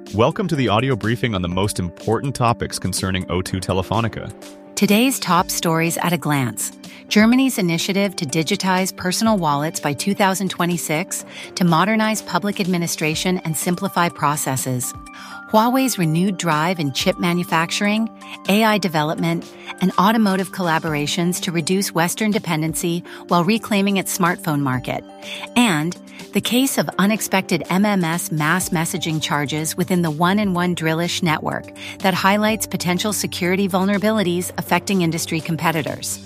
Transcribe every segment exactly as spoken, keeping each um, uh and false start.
Welcome to the audio briefing on the most important topics concerning O two Telefonica. Today's top stories at a glance. Germany's initiative to digitize personal wallets by two thousand twenty-six, to modernize public administration and simplify processes. Huawei's renewed drive in chip manufacturing, A I development, and automotive collaborations to reduce Western dependency while reclaiming its smartphone market. And the case of unexpected M M S mass messaging charges within the one and one Drillisch network that highlights potential security vulnerabilities affecting industry competitors.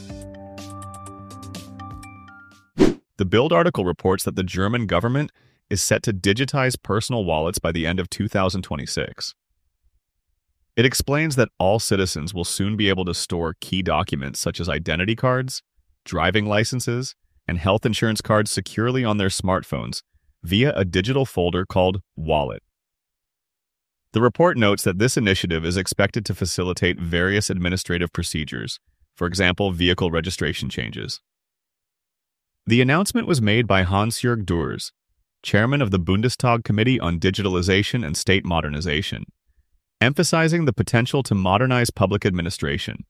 The Bild article reports that the German government is set to digitize personal wallets by the end of two thousand twenty-six. It explains that all citizens will soon be able to store key documents such as identity cards, driving licenses, and health insurance cards securely on their smartphones via a digital folder called Wallet. The report notes that this initiative is expected to facilitate various administrative procedures, for example, vehicle registration changes. The announcement was made by Hans-Jörg Dürrs, chairman of the Bundestag Committee on Digitalization and State Modernization, emphasizing the potential to modernize public administration.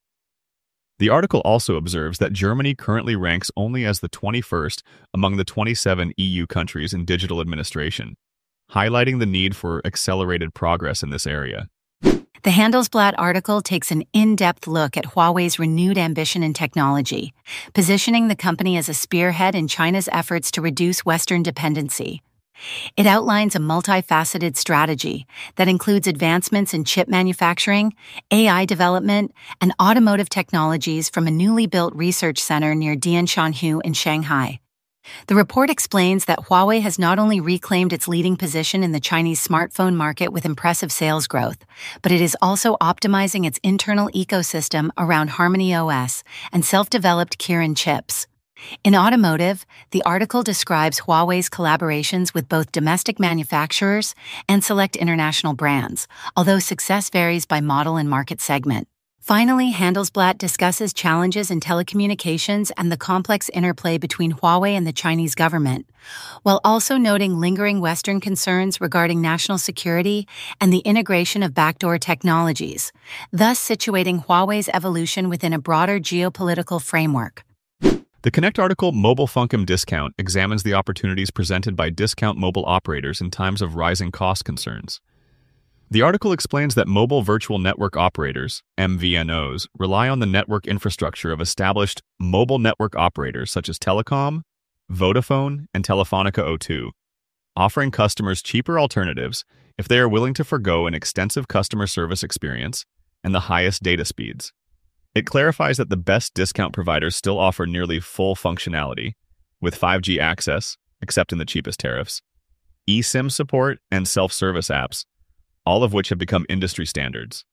The article also observes that Germany currently ranks only as the twenty-first among the twenty-seven E U countries in digital administration, highlighting the need for accelerated progress in this area. The Handelsblatt article takes an in-depth look at Huawei's renewed ambition in technology, positioning the company as a spearhead in China's efforts to reduce Western dependency. It outlines a multifaceted strategy that includes advancements in chip manufacturing, A I development, and automotive technologies from a newly built research center near Dianshanhu in Shanghai. The report explains that Huawei has not only reclaimed its leading position in the Chinese smartphone market with impressive sales growth, but it is also optimizing its internal ecosystem around Harmony O S and self-developed Kirin chips. In automotive, the article describes Huawei's collaborations with both domestic manufacturers and select international brands, although success varies by model and market segment. Finally, Handelsblatt discusses challenges in telecommunications and the complex interplay between Huawei and the Chinese government, while also noting lingering Western concerns regarding national security and the integration of backdoor technologies, thus situating Huawei's evolution within a broader geopolitical framework. The Connect article Mobilfunkum Discount examines the opportunities presented by discount mobile operators in times of rising cost concerns. The article explains that mobile virtual network operators, M V N Os, rely on the network infrastructure of established mobile network operators such as Telecom, Vodafone, and Telefonica O two, offering customers cheaper alternatives if they are willing to forgo an extensive customer service experience and the highest data speeds. It clarifies that the best discount providers still offer nearly full functionality, with five G access, except in the cheapest tariffs, eSIM support, and self-service apps, all of which have become industry standards.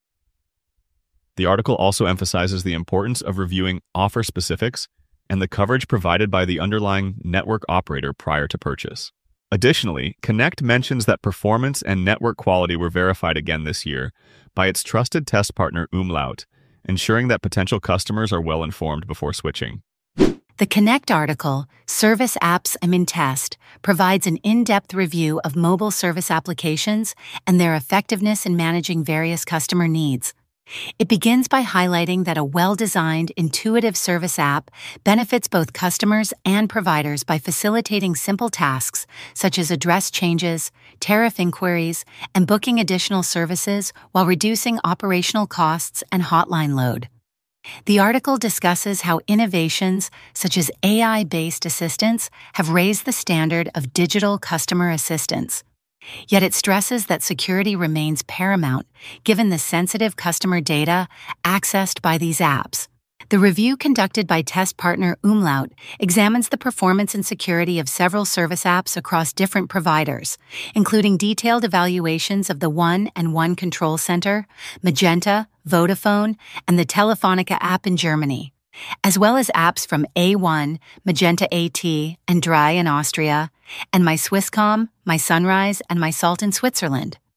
The article also emphasizes the importance of reviewing offer specifics and the coverage provided by the underlying network operator prior to purchase. Additionally, Connect mentions that performance and network quality were verified again this year by its trusted test partner Umlaut, ensuring that potential customers are well informed before switching. The Connect article, Service Apps I'm in Test, provides an in-depth review of mobile service applications and their effectiveness in managing various customer needs. It begins by highlighting that a well-designed, intuitive service app benefits both customers and providers by facilitating simple tasks such as address changes, tariff inquiries, and booking additional services while reducing operational costs and hotline load. The article discusses how innovations such as A I-based assistants have raised the standard of digital customer assistance. Yet it stresses that security remains paramount given the sensitive customer data accessed by these apps. The review conducted by test partner Umlaut examines the performance and security of several service apps across different providers, including detailed evaluations of the One and One Control Center, Magenta, Vodafone, and the Telefonica app in Germany, as well as apps from A one, Magenta AT, and Drei in Austria, and My Swisscom, My Sunrise, and My Salt in Switzerland.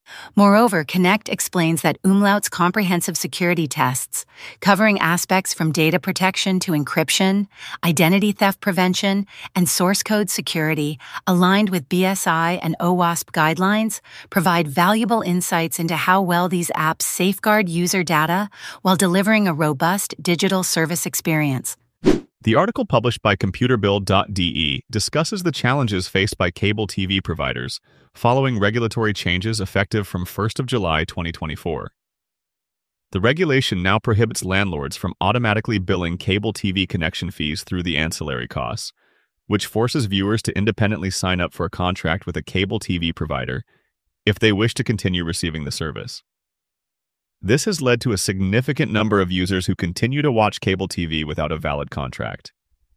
Moreover, Connect explains that Umlaut's comprehensive security tests, covering aspects from data protection to encryption, identity theft prevention, and source code security, aligned with B S I and OWASP guidelines, provide valuable insights into how well these apps safeguard user data while delivering a robust digital service experience. The article published by computer build dot D E discusses the challenges faced by cable T V providers following regulatory changes effective from first of July twenty twenty-four. The regulation now prohibits landlords from automatically billing cable T V connection fees through the ancillary costs, which forces viewers to independently sign up for a contract with a cable T V provider if they wish to continue receiving the service. This has led to a significant number of users who continue to watch cable T V without a valid contract.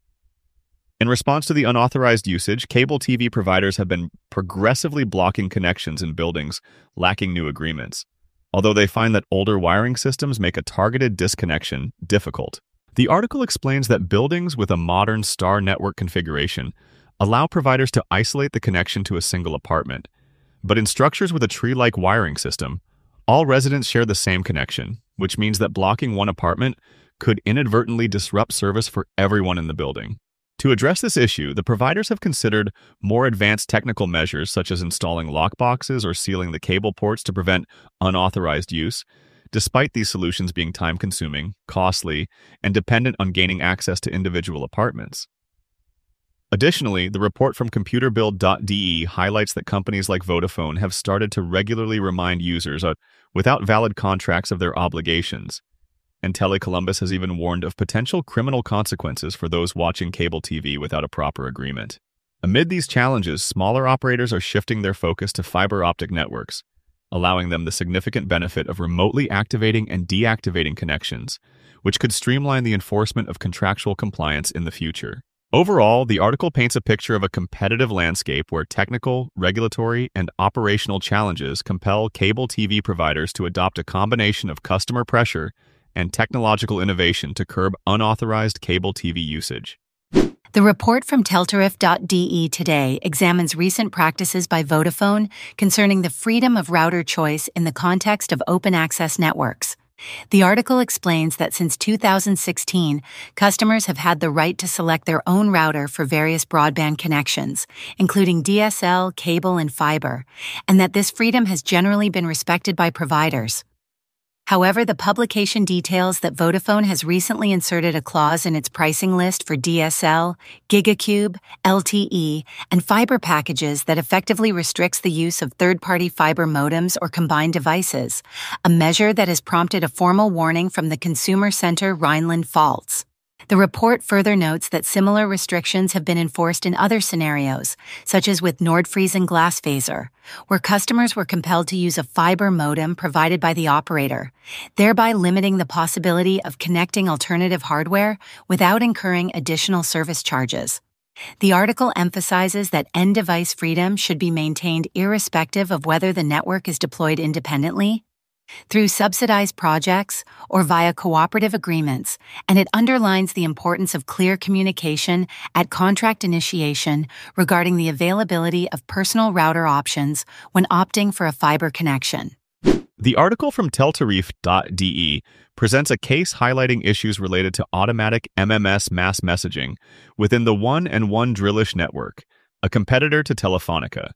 In response to the unauthorized usage, cable T V providers have been progressively blocking connections in buildings lacking new agreements, although they find that older wiring systems make a targeted disconnection difficult. The article explains that buildings with a modern star network configuration allow providers to isolate the connection to a single apartment, but in structures with a tree-like wiring system, all residents share the same connection, which means that blocking one apartment could inadvertently disrupt service for everyone in the building. To address this issue, the providers have considered more advanced technical measures such as installing lockboxes or sealing the cable ports to prevent unauthorized use, despite these solutions being time-consuming, costly, and dependent on gaining access to individual apartments. Additionally, the report from computer build dot D E highlights that companies like Vodafone have started to regularly remind users uh, without valid contracts of their obligations, and Tele Columbus has even warned of potential criminal consequences for those watching cable T V without a proper agreement. Amid these challenges, smaller operators are shifting their focus to fiber optic networks, allowing them the significant benefit of remotely activating and deactivating connections, which could streamline the enforcement of contractual compliance in the future. Overall, the article paints a picture of a competitive landscape where technical, regulatory, and operational challenges compel cable T V providers to adopt a combination of customer pressure and technological innovation to curb unauthorized cable T V usage. The report from Teltarif dot D E today examines recent practices by Vodafone concerning the freedom of router choice in the context of open access networks. The article explains that since two thousand sixteen, customers have had the right to select their own router for various broadband connections, including D S L, cable, and fiber, and that this freedom has generally been respected by providers. However, the publication details that Vodafone has recently inserted a clause in its pricing list for D S L, GigaCube, L T E, and fiber packages that effectively restricts the use of third-party fiber modems or combined devices, a measure that has prompted a formal warning from the consumer center Rhineland-Pfalz. The report further notes that similar restrictions have been enforced in other scenarios, such as with Nordfriesen Glasfaser, where customers were compelled to use a fiber modem provided by the operator, thereby limiting the possibility of connecting alternative hardware without incurring additional service charges. The article emphasizes that end-device freedom should be maintained irrespective of whether the network is deployed independently, through subsidized projects, or via cooperative agreements, and it underlines the importance of clear communication at contract initiation regarding the availability of personal router options when opting for a fiber connection. The article from Teltarif dot D E presents a case highlighting issues related to automatic M M S mass messaging within the one and one Drillisch network, a competitor to Telefonica.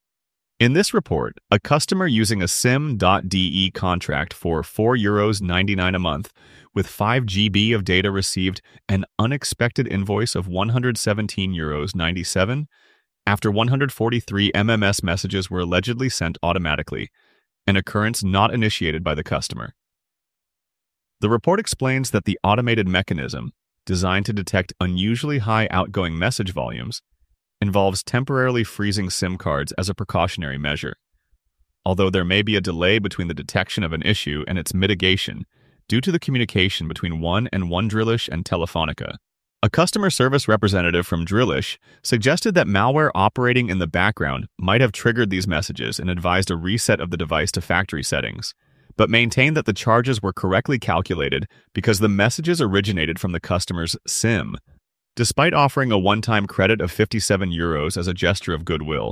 In this report, a customer using a SIM dot D E contract for four euros ninety-nine a month with five gigabytes of data received an unexpected invoice of one hundred seventeen euros ninety-seven after one hundred forty-three M M S messages were allegedly sent automatically, an occurrence not initiated by the customer. The report explains that the automated mechanism, designed to detect unusually high outgoing message volumes, involves temporarily freezing SIM cards as a precautionary measure. Although there may be a delay between the detection of an issue and its mitigation due to the communication between one and one Drillisch and Telefonica. A customer service representative from Drillisch suggested that malware operating in the background might have triggered these messages and advised a reset of the device to factory settings, but maintained that the charges were correctly calculated because the messages originated from the customer's SIM. Despite offering a one-time credit of fifty-seven euros as a gesture of goodwill,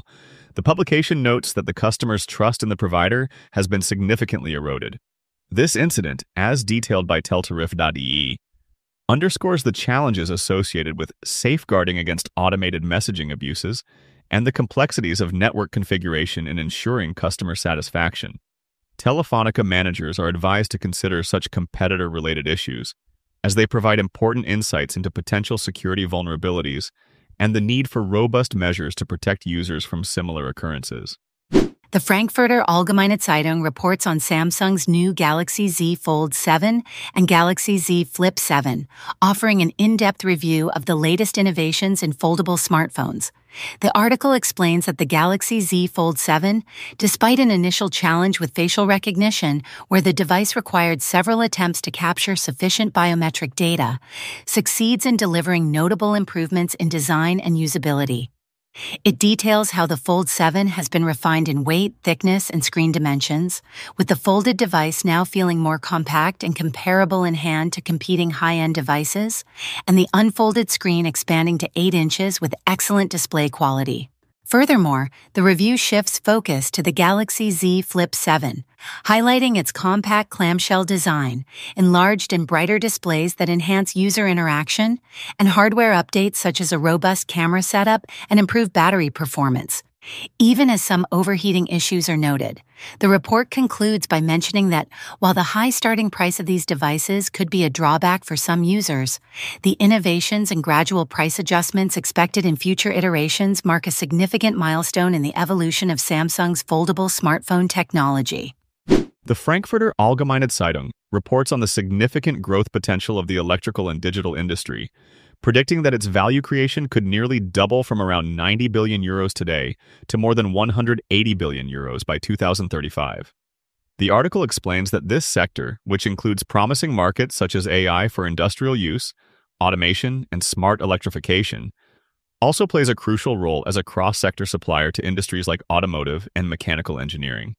The publication notes that the customer's trust in the provider has been significantly eroded. This incident, as detailed by Teltarif dot E E, underscores the challenges associated with safeguarding against automated messaging abuses and the complexities of network configuration in ensuring customer satisfaction. Telefonica managers are advised to consider such competitor-related issues, as they provide important insights into potential security vulnerabilities and the need for robust measures to protect users from similar occurrences. The Frankfurter Allgemeine Zeitung reports on Samsung's new Galaxy Z Fold seven and Galaxy Z Flip seven, offering an in-depth review of the latest innovations in foldable smartphones. The article explains that the Galaxy Z Fold seven, despite an initial challenge with facial recognition, where the device required several attempts to capture sufficient biometric data, succeeds in delivering notable improvements in design and usability. It details how the Fold seven has been refined in weight, thickness, and screen dimensions, with the folded device now feeling more compact and comparable in hand to competing high-end devices, and the unfolded screen expanding to eight inches with excellent display quality. Furthermore, the review shifts focus to the Galaxy Z Flip seven, highlighting its compact clamshell design, enlarged and brighter displays that enhance user interaction, and hardware updates such as a robust camera setup and improved battery performance. Even as some overheating issues are noted, the report concludes by mentioning that while the high starting price of these devices could be a drawback for some users, the innovations and gradual price adjustments expected in future iterations mark a significant milestone in the evolution of Samsung's foldable smartphone technology. The Frankfurter Allgemeine Zeitung reports on the significant growth potential of the electrical and digital industry, predicting that its value creation could nearly double from around ninety billion euros today to more than one hundred eighty billion euros by two thousand thirty-five. The article explains that this sector, which includes promising markets such as A I for industrial use, automation, and smart electrification, also plays a crucial role as a cross-sector supplier to industries like automotive and mechanical engineering.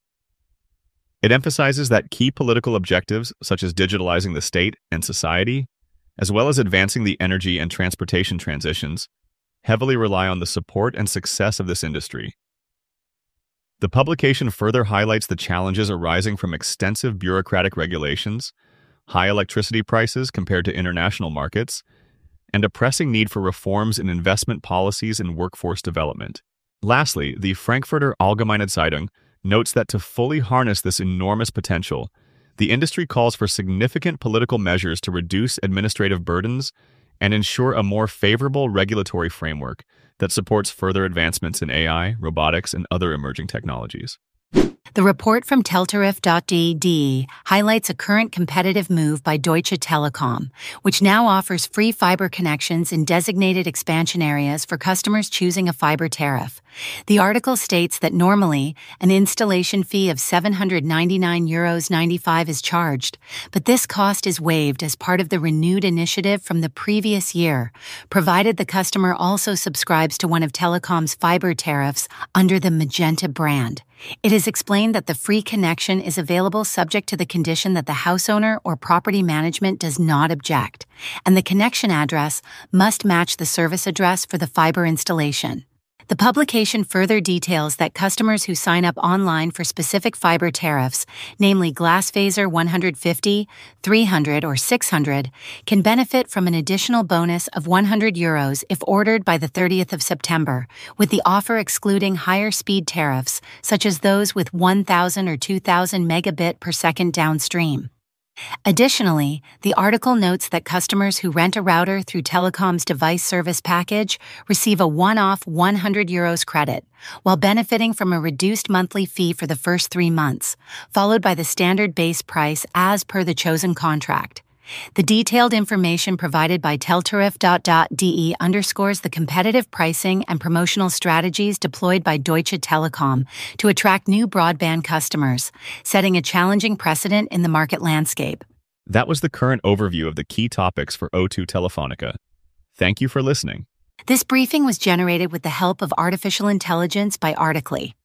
It emphasizes that key political objectives, such as digitalizing the state and society, as well as advancing the energy and transportation transitions, heavily rely on the support and success of this industry. The publication further highlights the challenges arising from extensive bureaucratic regulations, high electricity prices compared to international markets, and a pressing need for reforms in investment policies and workforce development. Lastly, the Frankfurter Allgemeine Zeitung notes that to fully harness this enormous potential, the industry calls for significant political measures to reduce administrative burdens and ensure a more favorable regulatory framework that supports further advancements in A I, robotics, and other emerging technologies. The report from Teltarif dot D E highlights a current competitive move by Deutsche Telekom, which now offers free fiber connections in designated expansion areas for customers choosing a fiber tariff. The article states that normally, an installation fee of seven hundred ninety-nine euros ninety-five is charged, but this cost is waived as part of the renewed initiative from the previous year, provided the customer also subscribes to one of Telecom's fiber tariffs under the Magenta brand. It is explained that the free connection is available subject to the condition that the house owner or property management does not object, and the connection address must match the service address for the fiber installation. The publication further details that customers who sign up online for specific fiber tariffs, namely Glasfaser one hundred fifty, three hundred, or six hundred, can benefit from an additional bonus of one hundred euros if ordered by the thirtieth of September, with the offer excluding higher speed tariffs, such as those with one thousand or two thousand megabit per second downstream. Additionally, the article notes that customers who rent a router through Telecom's device service package receive a one-off one hundred euros credit, while benefiting from a reduced monthly fee for the first three months, followed by the standard base price as per the chosen contract. The detailed information provided by Teltarif dot D E underscores the competitive pricing and promotional strategies deployed by Deutsche Telekom to attract new broadband customers, setting a challenging precedent in the market landscape. That was the current overview of the key topics for O two Telefonica. Thank you for listening. This briefing was generated with the help of artificial intelligence by Articly.